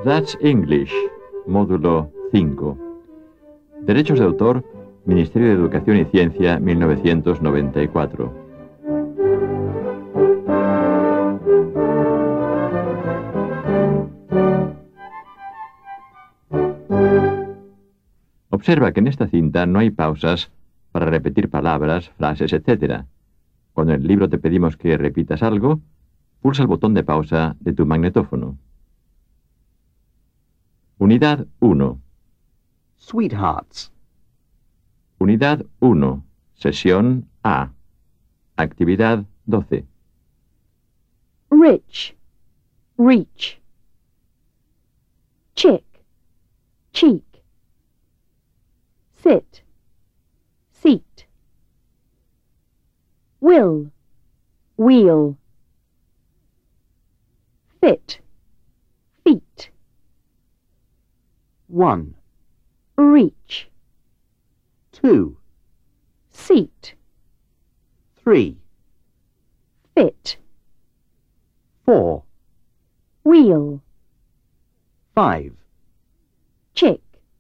That's English, módulo 5. Derechos de autor, Ministerio de Educación y Ciencia, 1994. Observa que en esta cinta no hay pausas para repetir palabras, frases, etc. Cuando en el libro te pedimos que repitas algo, pulsa el botón de pausa de tu magnetófono. Unidad 1. Sweethearts. Unidad 1. Sesión A. Actividad 12. Rich, reach. Chick, cheek. Sit, seat. Will, wheel. Fit, feet. 1, Reach, 2, seat. 3, Fit, 4, wheel. 5. Chick.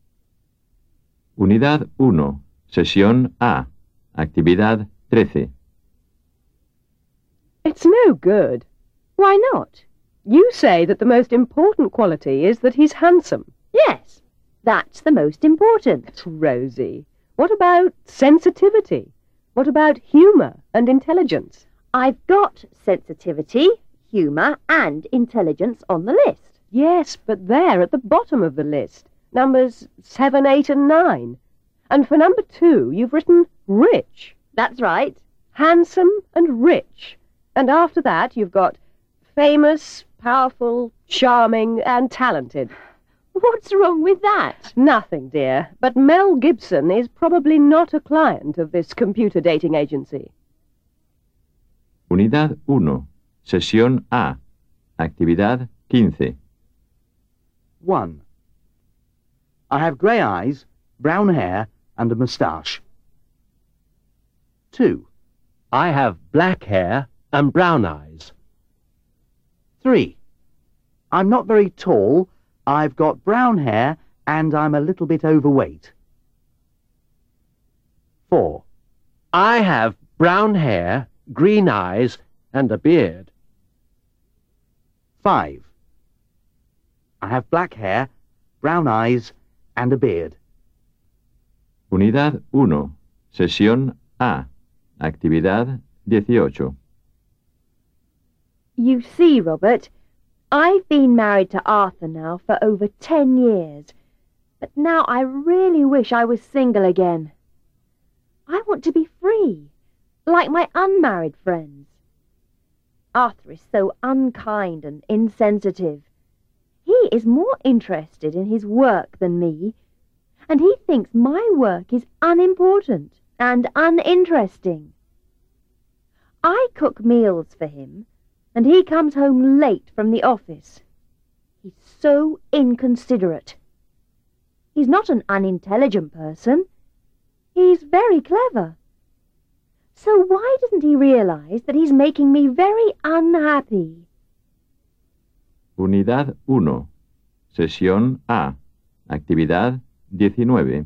Unidad 1. Sesión A. Actividad 13. It's no good. Why not? You say that the most important quality is that he's handsome. Yes, that's the most important. Rosie, what about sensitivity? What about humour and intelligence? I've got sensitivity, humour and intelligence on the list. Yes, but they're at the bottom of the list. Numbers 7, 8 and 9. And for number 2, you've written rich. That's right. Handsome and rich. And after that, you've got famous, powerful, charming and talented. What's wrong with that? Nothing, dear. But Mel Gibson is probably not a client of this computer dating agency. Unidad 1. Sesión A. Actividad 15. 1. I have grey eyes, brown hair, and a moustache. 2. I have black hair and brown eyes. 3. I'm not very tall, I've got brown hair, and I'm a little bit overweight. 4. I have brown hair, green eyes, and a beard. 5. I have black hair, brown eyes, and a beard. Unidad 1. Sesión A. Actividad 18. You see, Robert, I've been married to Arthur now for over 10 years, but now I really wish I was single again. I want to be free, like my unmarried friends. Arthur is so unkind and insensitive. He is more interested in his work than me, and he thinks my work is unimportant and uninteresting. I cook meals for him, and he comes home late from the office. He's so inconsiderate. He's not an unintelligent person. He's very clever. So why doesn't he realize that he's making me very unhappy? Unidad 1. Sesión A. Actividad 19.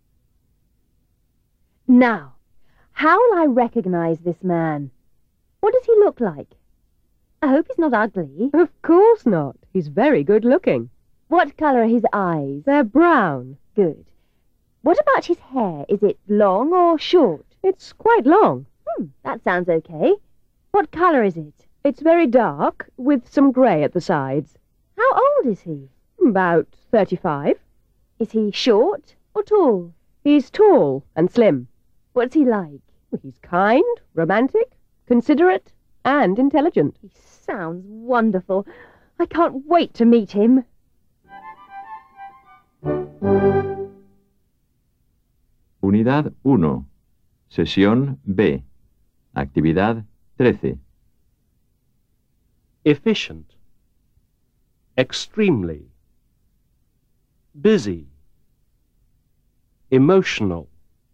Now, how will I recognize this man? What does he look like? I hope he's not ugly. Of course not. He's very good looking. What colour are his eyes? They're brown. Good. What about his hair? Is it long or short? It's quite long. That sounds okay. What colour is it? It's very dark, with some grey at the sides. How old is he? About 35. Is he short or tall? He's tall and slim. What's he like? He's kind, romantic, considerate, and intelligent. He sounds wonderful. I can't wait to meet him. Unidad 1. Sesión B. Actividad 13. Efficient. Extremely. Busy. Emotional.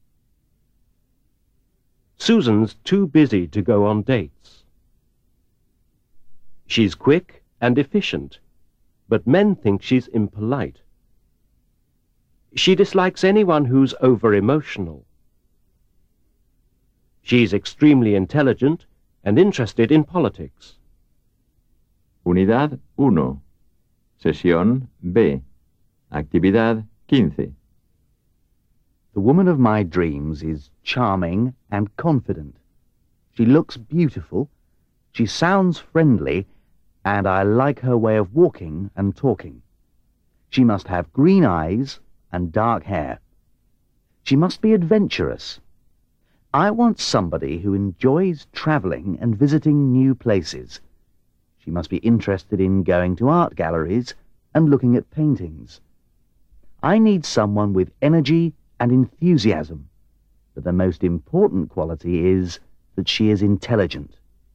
Susan's too busy to go on dates. She's quick and efficient, but men think she's impolite. She dislikes anyone who's over-emotional. She's extremely intelligent and interested in politics. Unidad 1. Sesión B. Actividad 15. The woman of my dreams is charming and confident. She looks beautiful, she sounds friendly, and I like her way of walking and talking. She must have green eyes and dark hair. She must be adventurous. I want somebody who enjoys travelling and visiting new places. She must be interested in going to art galleries and looking at paintings. I need someone with energy and enthusiasm, but the most important quality is that she is intelligent.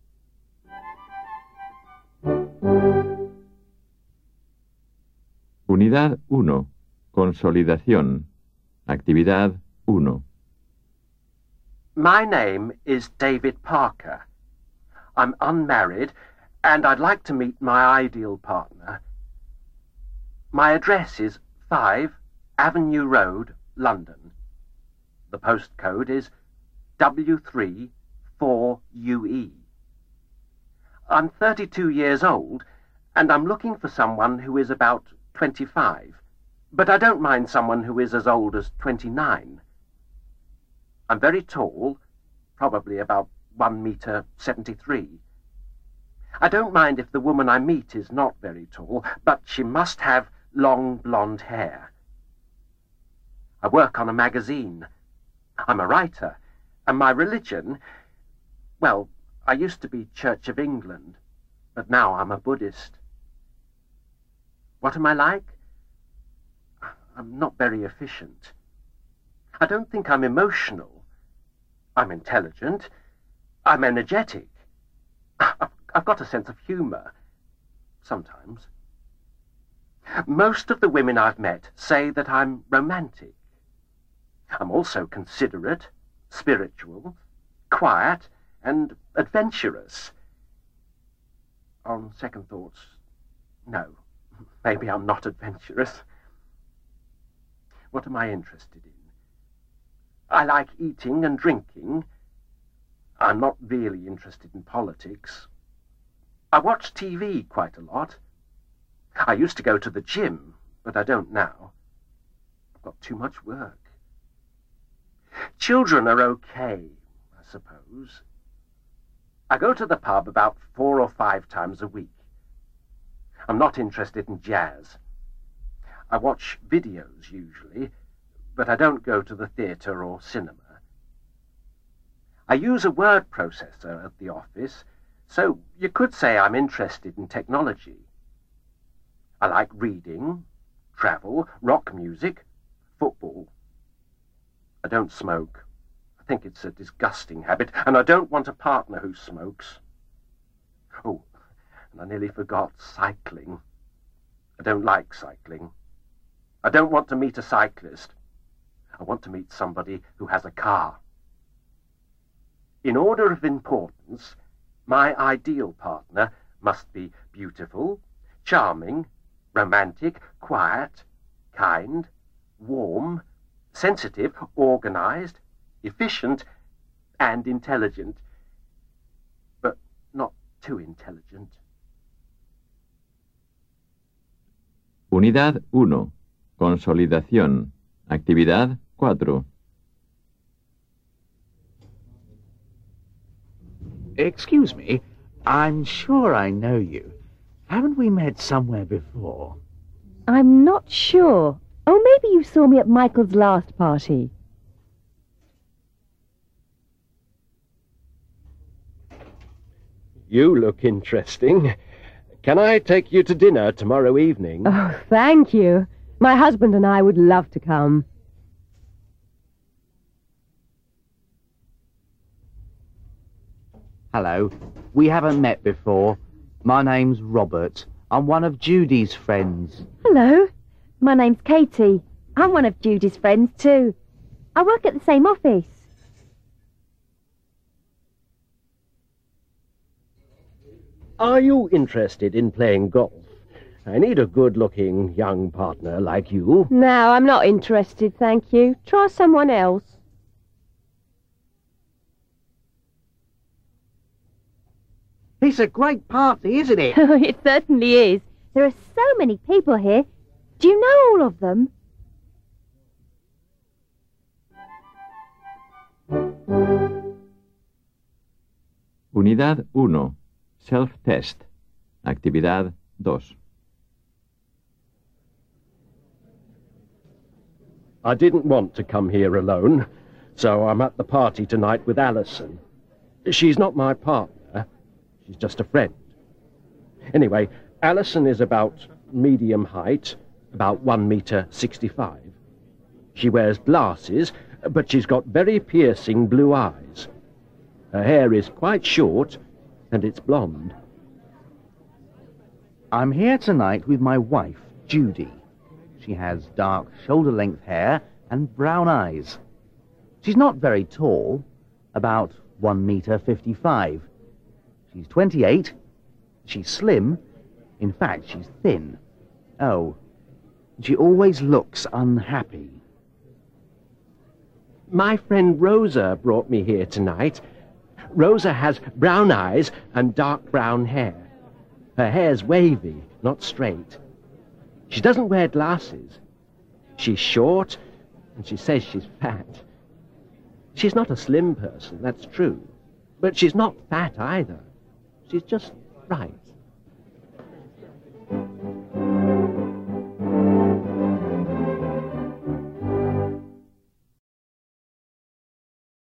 Unidad 1. Consolidación. Actividad 1. My name is David Parker. I'm unmarried, and I'd like to meet my ideal partner. My address is 5 Avenue Road, London. The postcode is W3 4UE. I'm 32 years old, and I'm looking for someone who is about 25, but I don't mind someone who is as old as 29. I'm very tall, probably about 1 meter 73. I don't mind if the woman I meet is not very tall, but she must have long blonde hair. I work on a magazine. I'm a writer, and my religion, well, I used to be Church of England, but now I'm a Buddhist. What am I like? I'm not very efficient. I don't think I'm emotional. I'm intelligent. I'm energetic. I've got a sense of humour. Sometimes. Most of the women I've met say that I'm romantic. I'm also considerate, spiritual, quiet, and adventurous. On second thoughts, no, maybe I'm not adventurous. What am I interested in? I like eating and drinking. I'm not really interested in politics. I watch TV quite a lot. I used to go to the gym, but I don't now. I've got too much work. Children are okay, I suppose. I go to the pub about 4 or 5 times a week. I'm not interested in jazz. I watch videos usually, but I don't go to the theatre or cinema. I use a word processor at the office, so you could say I'm interested in technology. I like reading, travel, rock music, football. I don't smoke. I think it's a disgusting habit, and I don't want a partner who smokes. Oh, and I nearly forgot cycling. I don't like cycling. I don't want to meet a cyclist. I want to meet somebody who has a car. In order of importance, my ideal partner must be beautiful, charming, romantic, quiet, kind, warm, sensitive, organized, efficient, and intelligent, but not too intelligent. Unidad 1. Consolidación. Actividad 4. Excuse me, I'm sure I know you. Haven't we met somewhere before? I'm not sure. Oh, maybe you saw me at Michael's last party. You look interesting. Can I take you to dinner tomorrow evening? Oh, thank you. My husband and I would love to come. Hello. We haven't met before. My name's Robert. I'm one of Judy's friends. Hello. My name's Katie. I'm one of Judy's friends too. I work at the same office. Are you interested in playing golf? I need a good-looking young partner like you. No, I'm not interested, thank you. Try someone else. It's a great party, isn't it? It certainly is. There are so many people here. Do you know all of them? Unidad 1. Self-test. Actividad 2. I didn't want to come here alone, so I'm at the party tonight with Alison. She's not my partner. She's just a friend. Anyway, Alison is about medium height, about 1.65 meters. She wears glasses, but she's got very piercing blue eyes. Her hair is quite short, and it's blonde. I'm here tonight with my wife, Judy. She has dark shoulder-length hair and brown eyes. She's not very tall, about 1.55 meters. She's 28. She's slim. In fact, she's thin. Oh, she always looks unhappy. My friend Rosa brought me here tonight. Rosa has brown eyes and dark brown hair. Her hair's wavy, not straight. She doesn't wear glasses. She's short, and she says she's fat. She's not a slim person, that's true. But she's not fat either. She's just right.